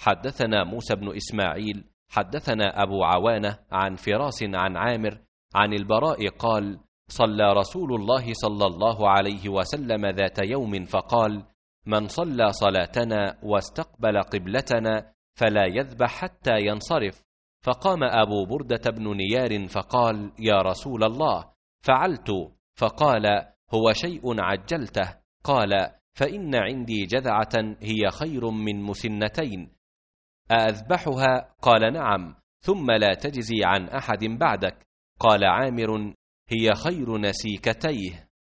حدثنا موسى بن إسماعيل حدثنا أبو عوانة عن فراس عن عامر عن البراء قال: صلى رسول الله صلى الله عليه وسلم ذات يوم فقال: من صلى صلاتنا واستقبل قبلتنا فلا يذبح حتى ينصرف. فقام أبو بردة بن نيار فقال: يا رسول الله، فعلت. فقال: هو شيء عجلته. قال: فإن عندي جذعة هي خير من مسنتين، أذبحها؟ قال: نعم. ثم لا تجزي عن أحد بعدك. قال عامر: هي خير نسيكتيه.